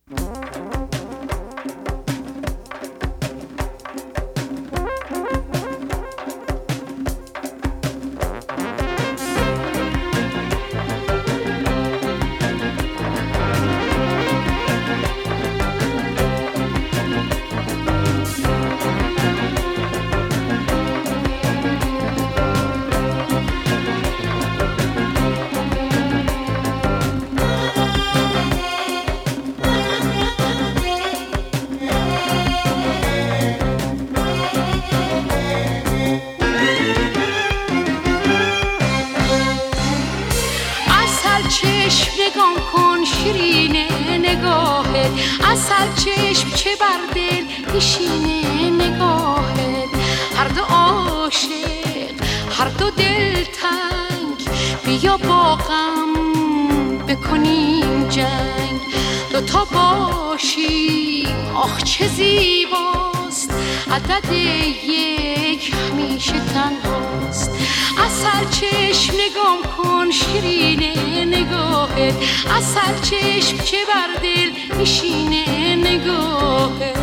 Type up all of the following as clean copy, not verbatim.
چشم نگاه کن شیرینه نگاهت، عسل چشم چه بر دل نشینه نگاهت. هر دو عاشق هر دو دلتنگ، بیا با غم بکنیم جنگ. دوتا باشیم آخ چه زیباست، عدد یک همیشه تنهاست. عسل چشم نگاه کن شیرینه نگاهت، عسل چشم چه بر دل نشینه نگاهت.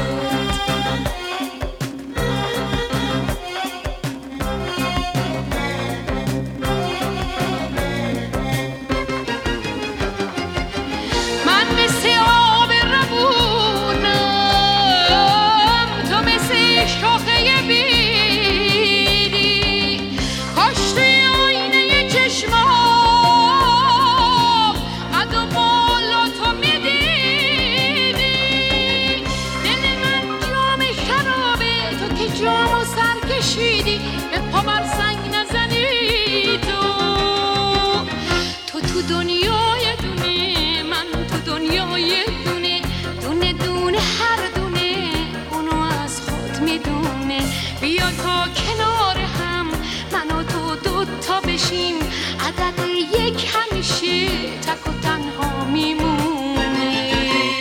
من مثل آب روونم، تو مثل شاخه بیری، کاش توی آینه چشمام قد و بالا تو میدیدی. دل من جام شرابه، تو که جامو سر کشیدی، به پا بر سنگ نزنی. تو دنیای دونه، من تو دنیای دونه، دونه دونه هر دونه اونو از خود میدونه. بیا تا کنار هم من و تو دوتا بشیم، عدد یک همیشه تک و تنها میمونه.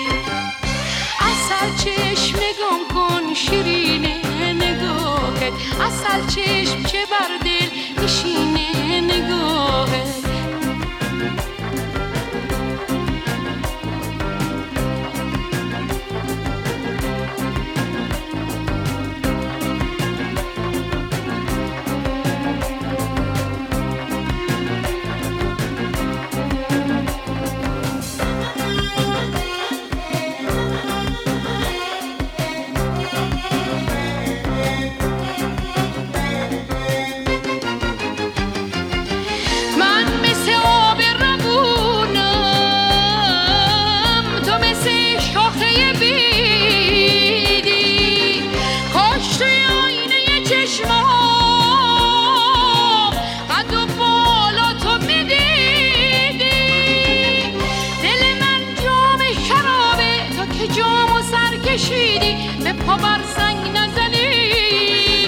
عسل چشم نگاه کن شیرینه نگاهت، عسل چشم چه بر دل نشینه نگاهت. به پا بر سنگ نزنی.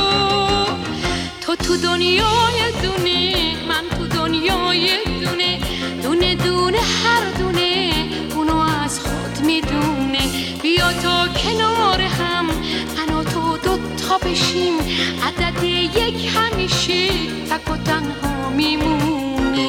تو دنیای دونه، من تو دنیای دونه، دونه دونه هر دونه اونو از خود میدونه. بیا تا کنار هم من و تو دوتا بشیم، عدد یک همیشه تک و تنها میمونه.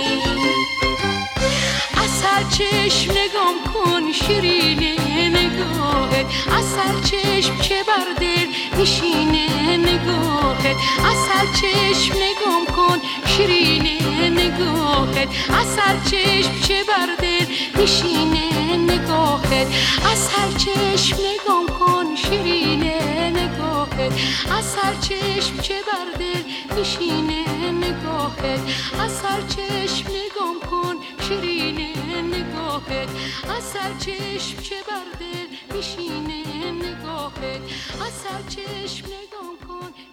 عسل چشم نگاه کن شیرینه نگاهت، عسل چشم چه بر دل نشینه نگاهت. عسل چشم نگاه کن شیرینه نگاهت، عسل چشم چه بر دل نشینه نگاهت. عسل چشم نگاه کن شیرینه نگاهت، عسل چشم چه بر دل نشینه نگاهت. عسل چشم نگاه کن شیرینه نگاهت، عسل چشم چه بر دل نشینه نگاهت. عسل چشم نگاه کن